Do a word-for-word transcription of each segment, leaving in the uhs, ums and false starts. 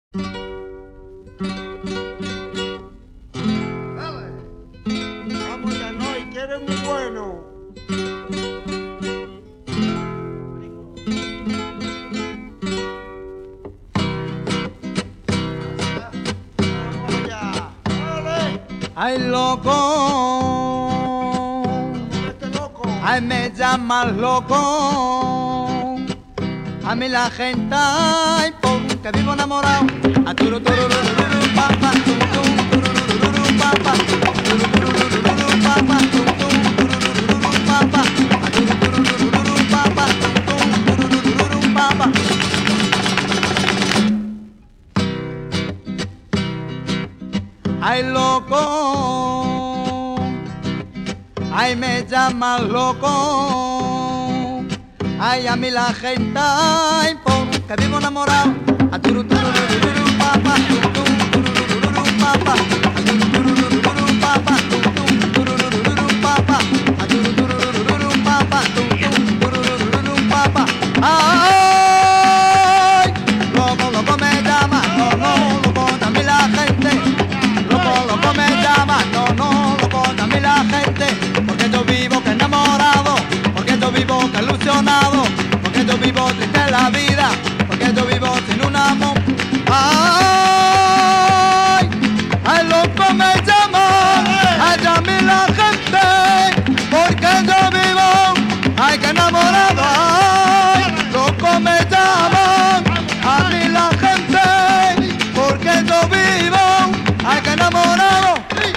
Dale. Vamos ya, no, y que eres muy bueno. Vamos allá. Dale. Ay, loco, Este loco. ay, me llamas loco. A mí la gente, ay, porque vivo enamorado. A turu, turu, turu, turu, pa, pa, tum, tum, turu, turu, turu, pa, pa, turu, turu, turu, turu, pa, pa, tum, tum, turu, turu, turu, pa, pa, a turu, turu, turu, turu, pa, pa, tum, tum, turu, turu, turu, pa, pa. Ay, loco, ay, me llamas loco. Ay, a mí la gente, ay, porque vivo enamorado. A turu, turu, turu, turu, pa, pa, tum, tum, turu, turu, turu, pa, pa, a turu, turu, turu, turu, pa, pa, tum, tum, turu, turu, turu, pa, pa, a turu, turu, turu, turu, pa, pa, tum, tum, turu, turu, turu, pa, pa. Ay, loco, loco me llama, no, no, loco, también la gente. Loco, loco me llama, no, no, loco, también la gente. Porque yo vivo que enamorado, porque yo vivo que ilusionado, porque yo vivo triste en la vida, porque yo vivo sin un amor. Ay, ay, loco me llama, ay, a mí la gente, porque yo vivo, ay, que enamorado. Ay, loco me llama, a mí la gente, porque yo vivo, ay, que enamorado.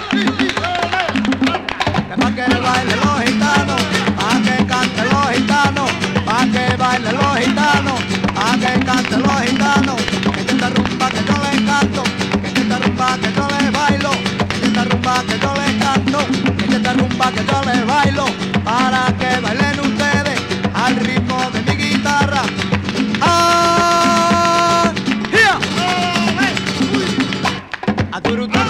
Que pa' que bailen los gitanos, pa' que canten los gitanos, pa' que bailen los gitanos, pa' que canten los gitanos. Que esta rumba que yo les canto, que esta rumba que yo les bailo, que esta rumba que yo les canto, que esta rumba que yo les bailo, para que bailen ustedes al ritmo de mi guitarra. Ah, yeah. A turu, turu,